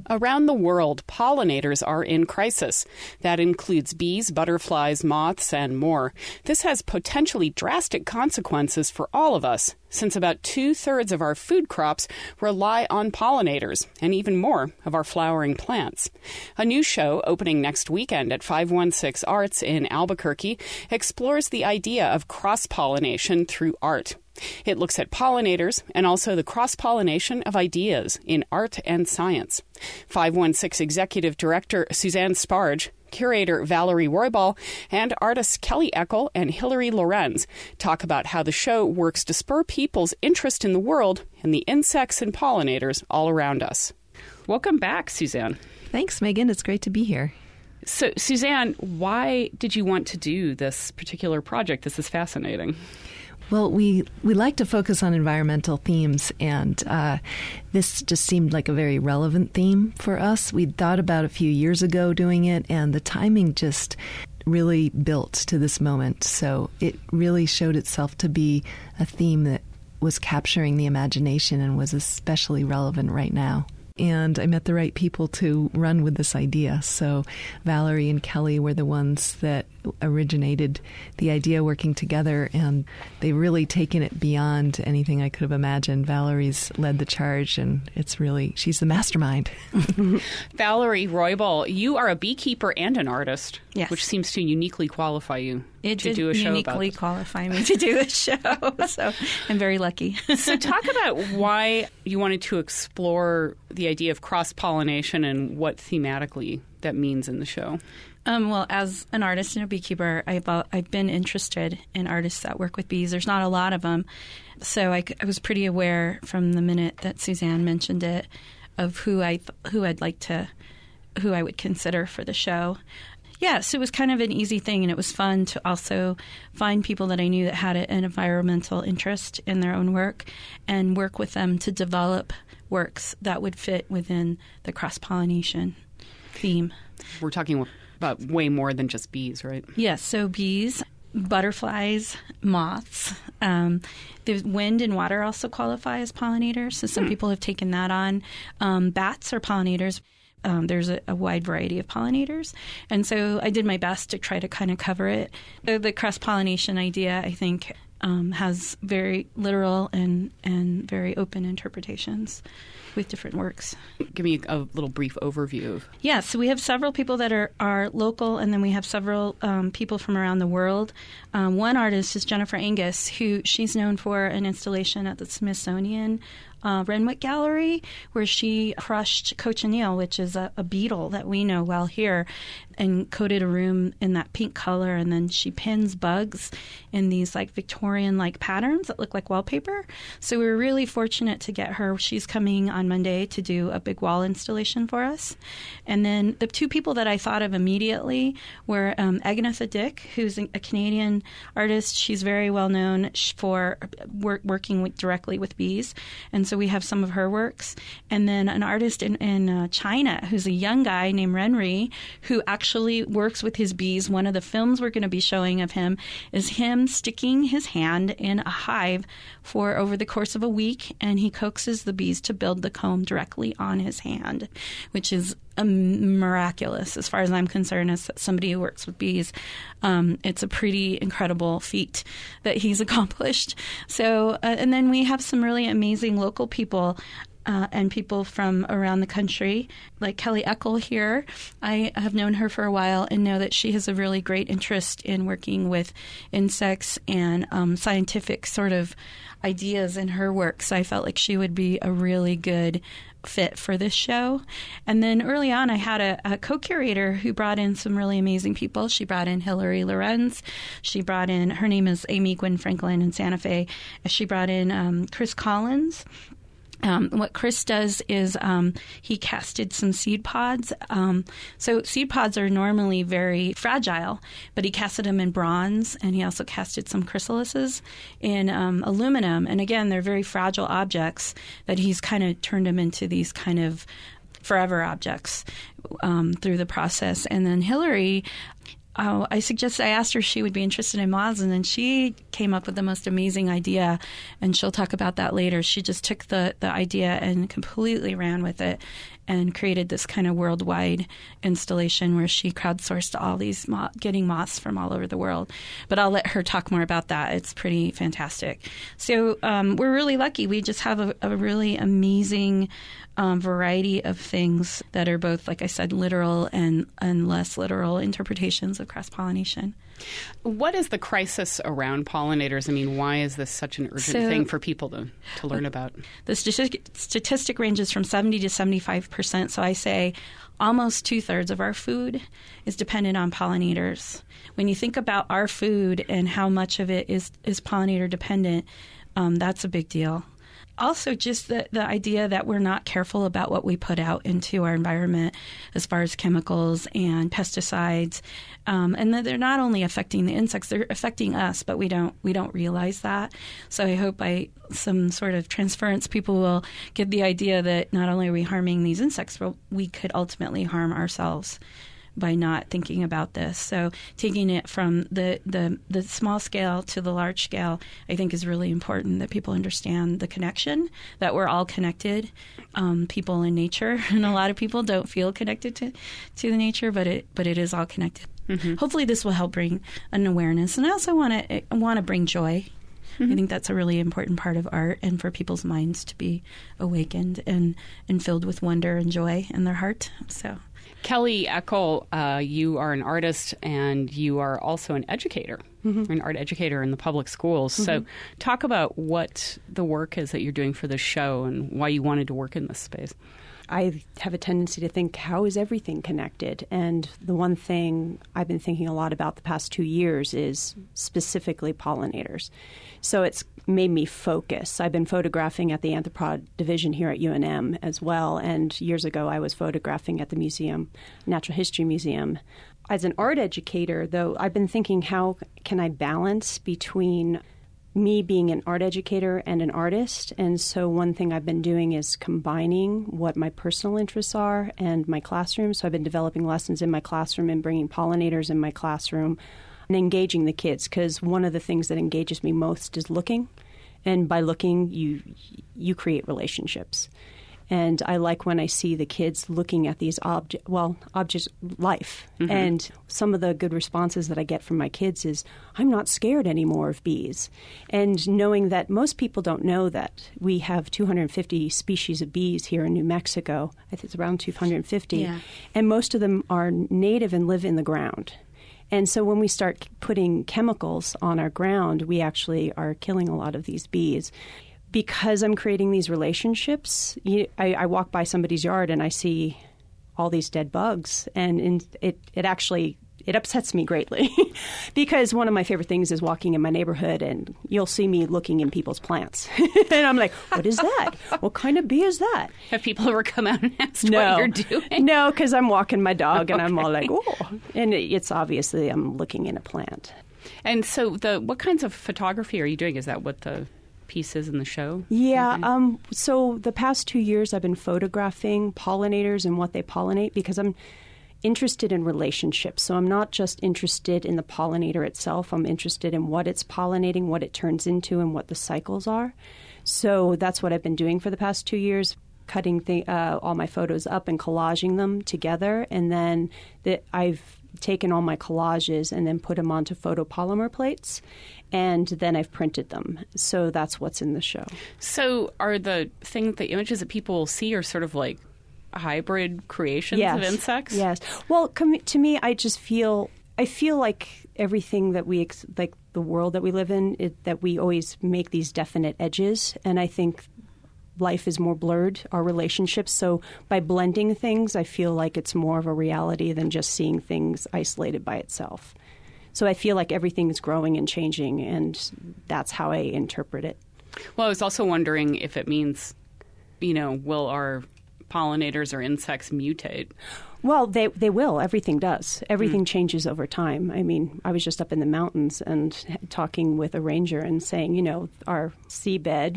Around the world, pollinators are in crisis. That includes bees, butterflies, moths, and more. This has potentially drastic consequences for all of us, since about 2/3 of our food crops rely on pollinators, and even more of our flowering plants. A new show opening next weekend at 516 Arts in Albuquerque explores the idea of cross-pollination through art. It looks at pollinators and also the cross-pollination of ideas in art and science. 516 Executive Director Suzanne Sparge, curator Valerie Roybal, and artists Kelly Eckel and Hilary Lorenz talk about how the show works to spur people's interest in the world and the insects and pollinators all around us. Welcome back, Suzanne. Thanks, Megan. It's great to be here. So, Suzanne, why did you want to do this particular project? This is fascinating. Well, we like to focus on environmental themes, and this just seemed like a very relevant theme for us. We'd thought about a few years ago doing it, and the timing just really built to this moment. So it really showed itself to be a theme that was capturing the imagination and was especially relevant right now. And I met the right people to run with this idea. So Valerie and Kelly were the ones that originated the idea working together, and they've really taken it beyond anything I could have imagined. Valerie's led the charge, and she's the mastermind. Valerie Roybal, you are a beekeeper and an artist, yes, which seems to uniquely qualify you to do a show about it. Uniquely qualify me to do a show, so I'm very lucky. So talk about why you wanted to explore the idea of cross-pollination and what thematically that means in the show. Well, as an artist and a beekeeper, I've been interested in artists that work with bees. There's not a lot of them. So I was pretty aware from the minute that Suzanne mentioned it of who I would consider for the show. Yes, it was kind of an easy thing, and it was fun to also find people that I knew that had an environmental interest in their own work and work with them to develop works that would fit within the cross-pollination theme. We're talking about way more than just bees, right? Yes, so bees, butterflies, moths. The wind and water also qualify as pollinators, so some people have taken that on. Bats are pollinators. There's a wide variety of pollinators. And so I did my best to try to kind of cover it. The cross-pollination idea, I think, has very literal and very open interpretations with different works. Give me a little brief overview. Yeah, so we have several people that are local, and then we have several people from around the world. One artist is Jennifer Angus, who she's known for an installation at the Smithsonian Renwick Gallery, where she crushed cochineal, which is a beetle that we know well here, and coated a room in that pink color, and then she pins bugs in these like Victorian-like patterns that look like wallpaper. So we were really fortunate to get her. She's coming on Monday to do a big wall installation for us. And then the two people that I thought of immediately were Agnetha Dick, who's a Canadian artist. She's very well known for working directly with bees, and so we have some of her works. And then an artist in China who's a young guy named Ren Ri, who actually works with his bees. One of the films we're going to be showing of him is him sticking his hand in a hive for over the course of a week, and he coaxes the bees to build the comb directly on his hand, which is miraculous as far as I'm concerned as somebody who works with bees. It's a pretty incredible feat that he's accomplished. So, and then we have some really amazing local people and people from around the country, like Kelly Eckel here. I have known her for a while and know that she has a really great interest in working with insects and scientific sort of ideas in her work. So I felt like she would be a really good fit for this show. And then early on, I had a co-curator who brought in some really amazing people. She brought in Hilary Lorenz. She brought in, her name is Amy Gwynn Franklin in Santa Fe. She brought in Chris Collins. What Chris does is he casted some seed pods. So seed pods are normally very fragile, but he casted them in bronze, and he also casted some chrysalises in aluminum. And again, they're very fragile objects that he's kind of turned them into these kind of forever objects through the process. And then Hilary, I asked her if she would be interested in moths, and then she came up with the most amazing idea, and she'll talk about that later. She just took the idea and completely ran with it and created this kind of worldwide installation where she crowdsourced all these getting moths from all over the world. But I'll let her talk more about that. It's pretty fantastic. So we're really lucky. We just have a really amazing variety of things that are both, like I said, literal and less literal interpretations of cross-pollination. What is the crisis around pollinators? I mean, why is this such an urgent thing for people to learn about? The statistic ranges from 70 to 75%. So I say almost 2/3 of our food is dependent on pollinators. When you think about our food and how much of it is pollinator dependent, that's a big deal. Also, just the idea that we're not careful about what we put out into our environment as far as chemicals and pesticides, and that they're not only affecting the insects, they're affecting us, but we don't realize that. So I hope by some sort of transference, people will get the idea that not only are we harming these insects, but we could ultimately harm ourselves by not thinking about this. So taking it from the small scale to the large scale, I think, is really important, that people understand the connection, that we're all connected, people and nature. And a lot of people don't feel connected to the nature, but it is all connected. Mm-hmm. Hopefully this will help bring an awareness. And I also want to bring joy. Mm-hmm. I think that's a really important part of art, and for people's minds to be awakened and filled with wonder and joy in their heart. So, Kelly Eckel, you are an artist and you are also an educator, an art educator in the public schools. Mm-hmm. So talk about what the work is that you're doing for this show and why you wanted to work in this space. I have a tendency to think, how is everything connected? And the one thing I've been thinking a lot about the past 2 years is specifically pollinators. So it's made me focus. I've been photographing at the Anthropod division here at UNM as well. And years ago, I was photographing at the museum, Natural History Museum. As an art educator, though, I've been thinking, how can I balance between me being an art educator and an artist? And so one thing I've been doing is combining what my personal interests are and my classroom. So I've been developing lessons in my classroom and bringing pollinators in my classroom and engaging the kids, because one of the things that engages me most is looking. And by looking, you create relationships. And I like when I see the kids looking at these objects, life. Mm-hmm. And some of the good responses that I get from my kids is, I'm not scared anymore of bees. And knowing that most people don't know that we have 250 species of bees here in New Mexico. I think it's around 250. Yeah. And most of them are native and live in the ground. And so when we start putting chemicals on our ground, we actually are killing a lot of these bees. Because I'm creating these relationships, I walk by somebody's yard and I see all these dead bugs, and it upsets me greatly because one of my favorite things is walking in my neighborhood and you'll see me looking in people's plants. And I'm like, what is that? What kind of bee is that? Have people ever come out and asked what you're doing? No, because I'm walking my dog and I'm all like, oh. And it's obviously I'm looking in a plant. And so what kinds of photography are you doing? Is that what the pieces in the show? Yeah. So the past 2 years I've been photographing pollinators and what they pollinate, because I'm interested in relationships. So I'm not just interested in the pollinator itself. I'm interested in what it's pollinating, what it turns into, and what the cycles are. So that's what I've been doing for the past 2 years, cutting all my photos up and collaging them together. And then I've taken all my collages and then put them onto photopolymer plates, and then I've printed them. So that's what's in the show. So are the images that people will see are sort of like hybrid creations of insects? Yes. Well, to me, I feel like everything that like the world that we live in, that we always make these definite edges, and I think life is more blurred, our relationships. So by blending things, I feel like it's more of a reality than just seeing things isolated by itself. So I feel like everything is growing and changing, and that's how I interpret it. Well, I was also wondering if it means, will our pollinators or insects mutate? Well, they will. Everything does. Everything changes over time. I mean, I was just up in the mountains and talking with a ranger and saying, our seabed,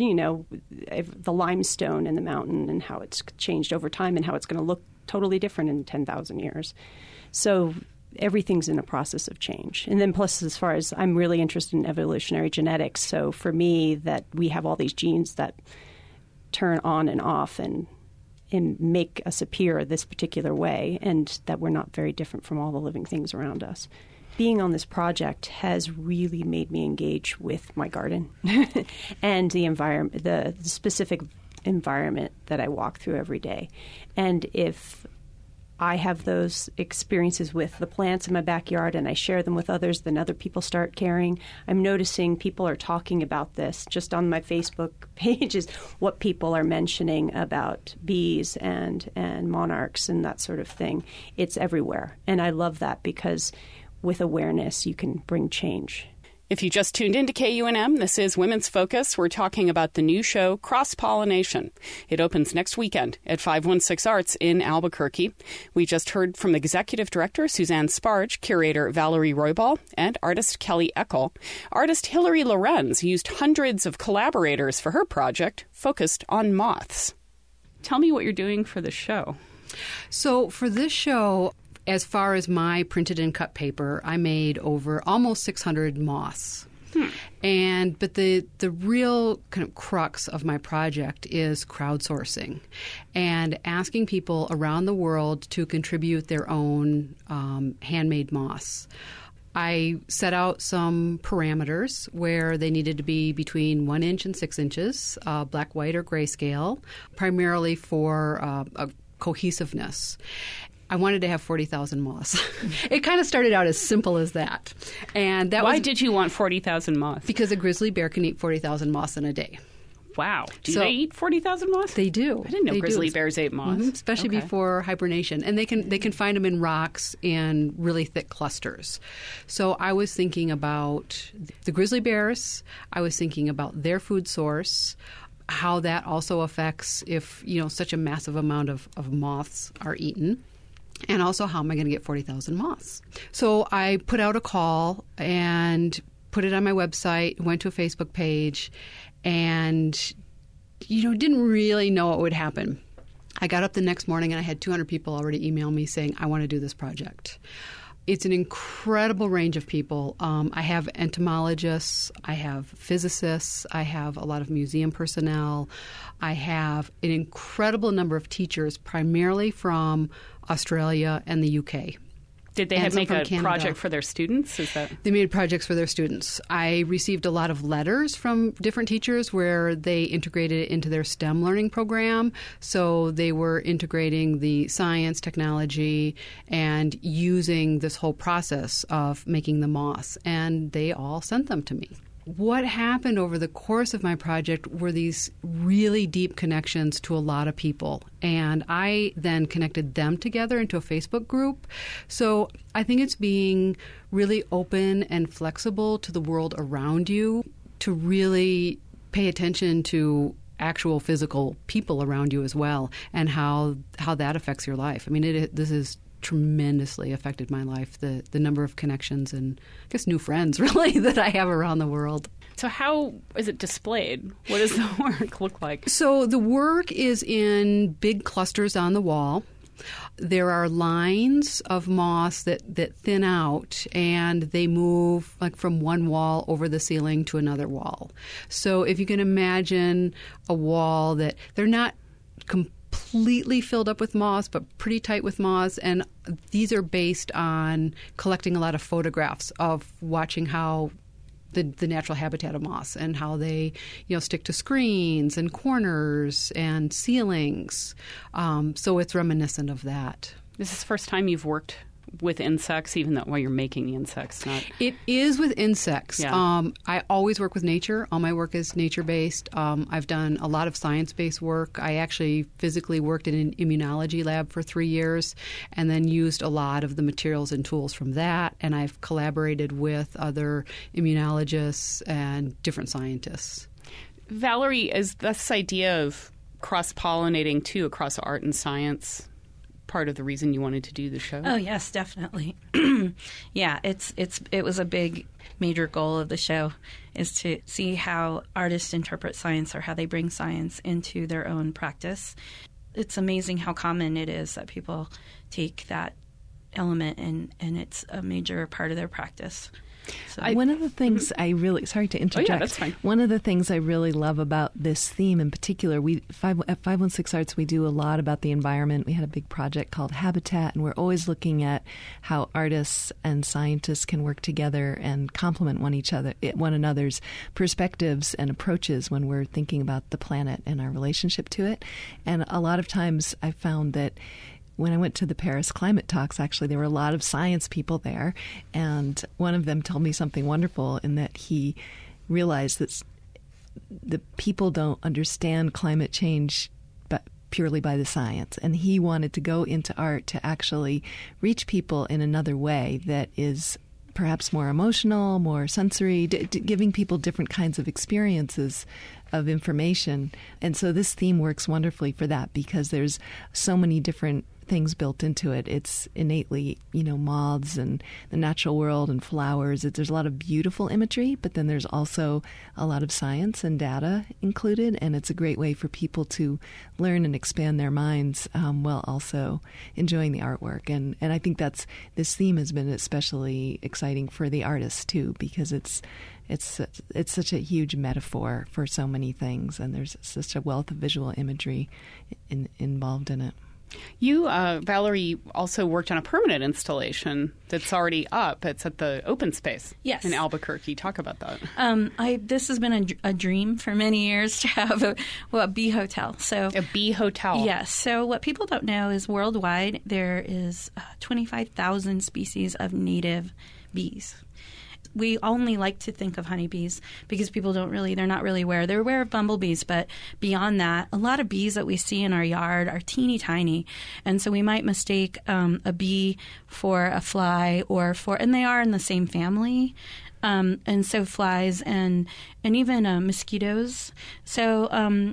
the limestone in the mountain and how it's changed over time and how it's going to look totally different in 10,000 years. So everything's in a process of change. And then plus, as far as I'm really interested in evolutionary genetics, so for me, that we have all these genes that turn on and off, and and make us appear this particular way, and that we're not very different from all the living things around us. Being on this project has really made me engage with my garden and the environment, the specific environment that I walk through every day. And if I have those experiences with the plants in my backyard and I share them with others, then other people start caring. I'm noticing people are talking about this just on my Facebook pages, what people are mentioning about bees and monarchs and that sort of thing. It's everywhere. And I love that because with awareness, you can bring change. If you just tuned into KUNM, this is Women's Focus. We're talking about the new show, Cross Pollination. It opens next weekend at 516 Arts in Albuquerque. We just heard from Executive Director Suzanne Sparge, Curator Valerie Roybal, and artist Kelly Eckel. Artist Hilary Lorenz used hundreds of collaborators for her project, focused on moths. Tell me what you're doing for the show. So for this show, as far as my printed and cut paper, I made over almost 600 moths. But the real kind of crux of my project is crowdsourcing and asking people around the world to contribute their own handmade moths. I set out some parameters where they needed to be between 1 inch and 6 inches, black, white, or grayscale, primarily for a cohesiveness. I wanted to have 40,000 moths. It kind of started out as simple as that. And that Why did you want 40,000 moths? Because a grizzly bear can eat 40,000 moths in a day. Wow. Do they eat 40,000 moths? They do. I didn't know grizzly bears ate moths. Especially before hibernation. And they can find them in rocks in really thick clusters. So I was thinking about the grizzly bears. I was thinking about their food source, how that also affects if, such a massive amount of moths are eaten. And also, how am I going to get 40,000 moths? So I put out a call and put it on my website, went to a Facebook page, and, didn't really know what would happen. I got up the next morning and I had 200 people already email me saying, I want to do this project. It's an incredible range of people. I have entomologists, I have physicists, I have a lot of museum personnel. I have an incredible number of teachers, primarily from Australia and the UK. Did they make a project for their students? They made projects for their students. I received a lot of letters from different teachers where they integrated it into their STEM learning program. So they were integrating the science, technology, and using this whole process of making the moths. And they all sent them to me. What happened over the course of my project were these really deep connections to a lot of people. And I then connected them together into a Facebook group. So I think it's being really open and flexible to the world around you to really pay attention to actual physical people around you as well and how that affects your life. I mean, this is tremendously affected my life, the number of connections and I guess new friends really that I have around the world. So how is it displayed? What does the work look like? So the work is in big clusters on the wall. There are lines of moss that thin out and they move like from one wall over the ceiling to another wall. So if you can imagine a wall that they're not completely filled up with moss, but pretty tight with moss. And these are based on collecting a lot of photographs of watching how the natural habitat of moss and how they, stick to screens and corners and ceilings. So it's reminiscent of that. This is the first time you've worked with insects, even though while you're making the insects, not... It is with insects. Yeah. I always work with nature. All my work is nature-based. I've done a lot of science-based work. I actually physically worked in an immunology lab for 3 years and then used a lot of the materials and tools from that. And I've collaborated with other immunologists and different scientists. Valerie, is this idea of cross-pollinating, too, across art and science part of the reason you wanted to do the show? Oh, yes, definitely. Yeah, it was a big, major goal of the show is to see how artists interpret science or how they bring science into their own practice. It's amazing how common it is that people take that element and it's a major part of their practice. So, One of the things I really, sorry to interject. Oh, yeah, that's fine. One of the things I really love about this theme in particular, at 516 Arts, we do a lot about the environment. We had a big project called Habitat, and we're always looking at how artists and scientists can work together and complement one another's perspectives and approaches when we're thinking about the planet and our relationship to it. And a lot of times I found that when I went to the Paris climate talks, actually, there were a lot of science people there. And one of them told me something wonderful in that he realized that the people don't understand climate change but purely by the science. And he wanted to go into art to actually reach people in another way that is perhaps more emotional, more sensory, giving people different kinds of experiences of information. And so this theme works wonderfully for that because there's so many different things built into it. It's innately, moths and the natural world and flowers. There's a lot of beautiful imagery, but then there's also a lot of science and data included, and it's a great way for people to learn and expand their minds while also enjoying the artwork. And I think this theme has been especially exciting for the artists too, because it's such a huge metaphor for so many things, and there's such a wealth of visual imagery involved in it. You, Valerie, also worked on a permanent installation that's already up. It's at the Open Space in Albuquerque. Talk about that. This has been a dream for many years to have a bee hotel. So a bee hotel. Yes. So what people don't know is worldwide there is 25,000 species of native bees. We only like to think of honeybees because people they're not really aware. They're aware of bumblebees, but beyond that, a lot of bees that we see in our yard are teeny tiny. And so we might mistake a bee for a fly and they are in the same family. And so flies and even mosquitoes. So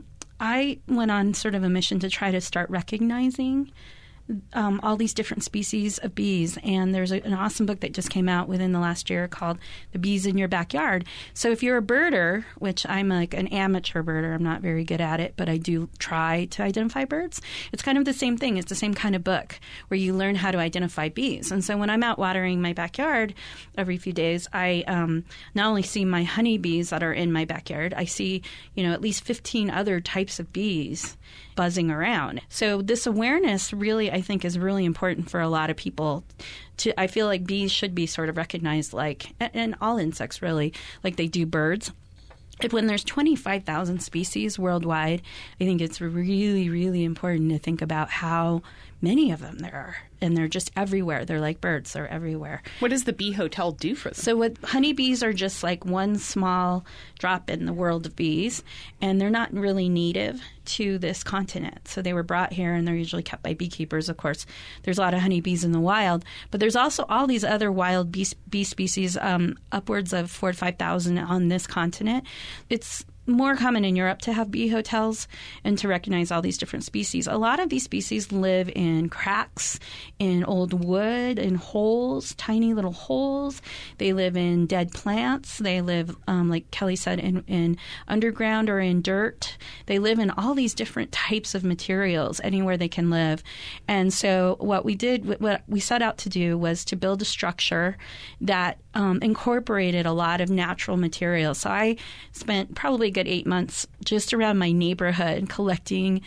I went on sort of a mission to try to start recognizing all these different species of bees. And there's an awesome book that just came out within the last year called The Bees in Your Backyard. So if you're a birder, which I'm like an amateur birder, I'm not very good at it, but I do try to identify birds. It's kind of the same thing. It's the same kind of book where you learn how to identify bees. And so when I'm out watering my backyard every few days, I not only see my honeybees that are in my backyard, I see, at least 15 other types of bees buzzing around. So this awareness really, I think, is really important for a lot of people. I feel like bees should be sort of recognized and all insects really, like they do birds. When there's 25,000 species worldwide, I think it's really, really important to think about how many of them there are. And they're just everywhere. They're like birds. They're everywhere. What does the bee hotel do for them? So honeybees are just like one small drop in the world of bees, and they're not really native to this continent. So they were brought here, and they're usually kept by beekeepers. Of course, there's a lot of honeybees in the wild, but there's also all these other wild bee species, upwards of 4,000 to 5,000 on this continent. It's more common in Europe to have bee hotels and to recognize all these different species. A lot of these species live in cracks, in old wood, in holes, tiny little holes. They live in dead plants. They live, like Kelly said, in underground or in dirt. They live in all these different types of materials anywhere they can live. And so what we set out to do was to build a structure that incorporated a lot of natural materials. So I spent probably a good 8 months just around my neighborhood collecting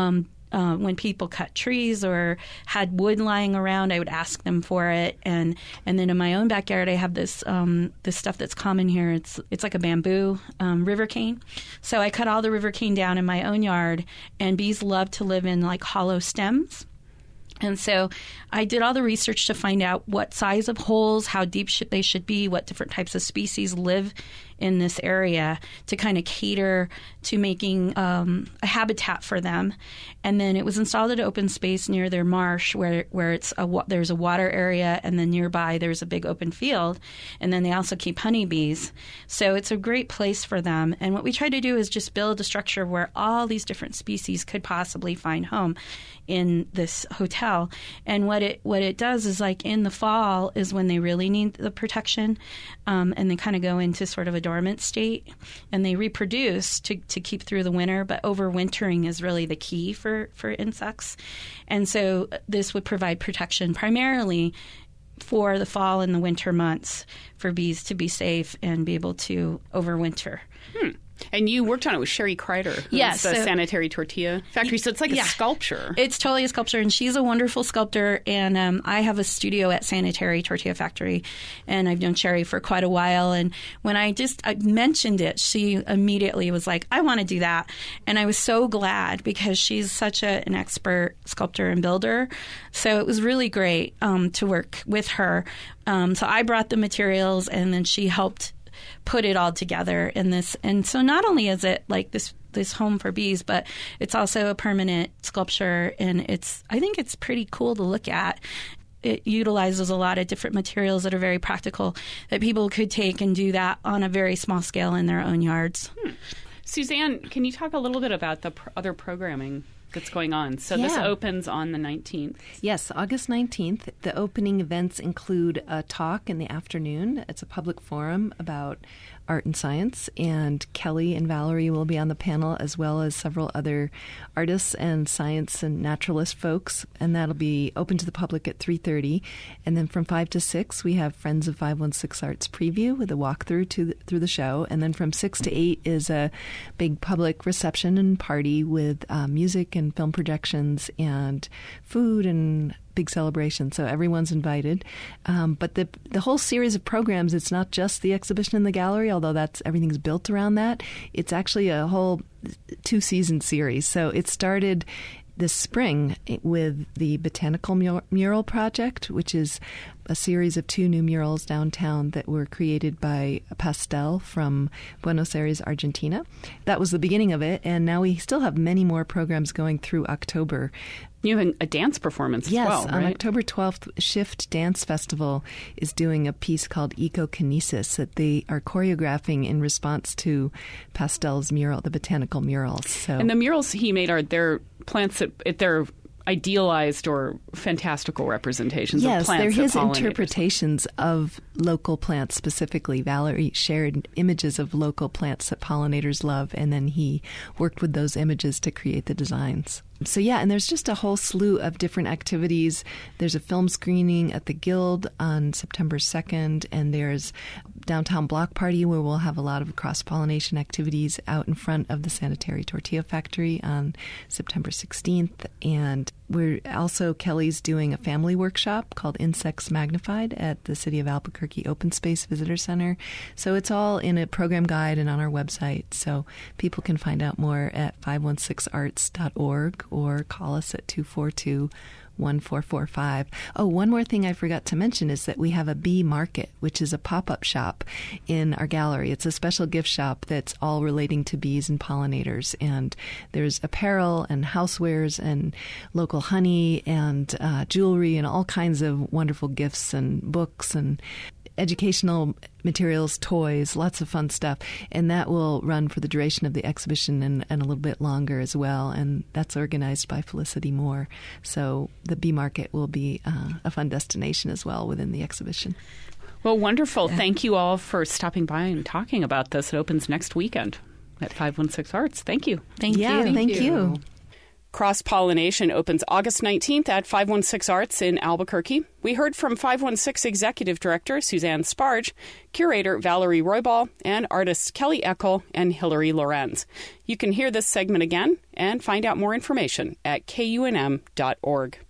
when people cut trees or had wood lying around, I would ask them for it. And then in my own backyard, I have this stuff that's common here. It's like a bamboo river cane. So I cut all the river cane down in my own yard, and bees love to live in like hollow stems. And so I did all the research to find out what size of holes, how deep they should be, what different types of species live in this area to kind of cater to making a habitat for them. And then it was installed at Open Space near their marsh where there's a water area, and then nearby there's a big open field. And then they also keep honeybees. So it's a great place for them. And what we tried to do is just build a structure where all these different species could possibly find home in this hotel. And what it does is, like, in the fall is when they really need the protection, and they kind of go into sort of a dormant state, and they reproduce to keep through the winter. But overwintering is really the key for insects. And so this would provide protection primarily for the fall and the winter months for bees to be safe and be able to overwinter. And you worked on it with Sherry Kreider, who's the Sanitary Tortilla Factory. So it's like a sculpture. It's totally a sculpture, and she's a wonderful sculptor. And I have a studio at Sanitary Tortilla Factory, and I've known Sherry for quite a while. And when I mentioned it, she immediately was like, I want to do that. And I was so glad because she's such an expert sculptor and builder. So it was really great to work with her. So I brought the materials, and then she helped put it all together in this. And so not only is it like this home for bees, but it's also a permanent sculpture, and I think it's pretty cool to look at. It utilizes a lot of different materials that are very practical that people could take and do that on a very small scale in their own yards. Suzanne, can you talk a little bit about the other programming that's going on? So this opens on the 19th. Yes, August 19th. The opening events include a talk in the afternoon. It's a public forum about art and science, and Kelly and Valerie will be on the panel, as well as several other artists and science and naturalist folks, and that'll be open to the public at 3:30. And then from 5 to 6, we have Friends of 516 Arts preview with a walkthrough through the show, and then from 6 to 8 is a big public reception and party with music and film projections and food and big celebration, so everyone's invited. But the whole series of programs, it's not just the exhibition in the gallery, although everything's built around that. It's actually a whole 2-season series. So it started this spring with the Botanical Mural Project, which is a series of 2 new murals downtown that were created by Pastel from Buenos Aires, Argentina. That was the beginning of it, and now we still have many more programs going through October. You have a dance performance as well, right? Yes, on October 12th, Shift Dance Festival is doing a piece called Ecokinesis that they are choreographing in response to Pastel's mural, the botanical murals. And the murals he made they're plants they're idealized or fantastical representations of plants. Yes, they're his interpretations of local plants specifically. Valerie shared images of local plants that pollinators love, and then he worked with those images to create the designs. So and there's just a whole slew of different activities. There's a film screening at the Guild on September 2nd, and there's downtown block party where we'll have a lot of cross-pollination activities out in front of the Sanitary Tortilla Factory on September 16th. And Kelly's doing a family workshop called Insects Magnified at the City of Albuquerque Open Space Visitor Center. So it's all in a program guide and on our website. So people can find out more at 516arts.org or call us at 242-1445. Oh, one more thing I forgot to mention is that we have a bee market, which is a pop-up shop in our gallery. It's a special gift shop that's all relating to bees and pollinators. And there's apparel and housewares and local honey and jewelry and all kinds of wonderful gifts and books and educational materials, toys, lots of fun stuff. And that will run for the duration of the exhibition and a little bit longer as well. And that's organized by Felicity Moore. So the bee market will be a fun destination as well within the exhibition. Well, wonderful. Yeah. Thank you all for stopping by and talking about this. It opens next weekend at 516 Arts. Thank you. Thank you. Thank you. Cross-Pollination opens August 19th at 516 Arts in Albuquerque. We heard from 516 Executive Director Suzanne Sparge, Curator Valerie Roybal, and artists Kelly Eckel and Hilary Lorenz. You can hear this segment again and find out more information at kunm.org.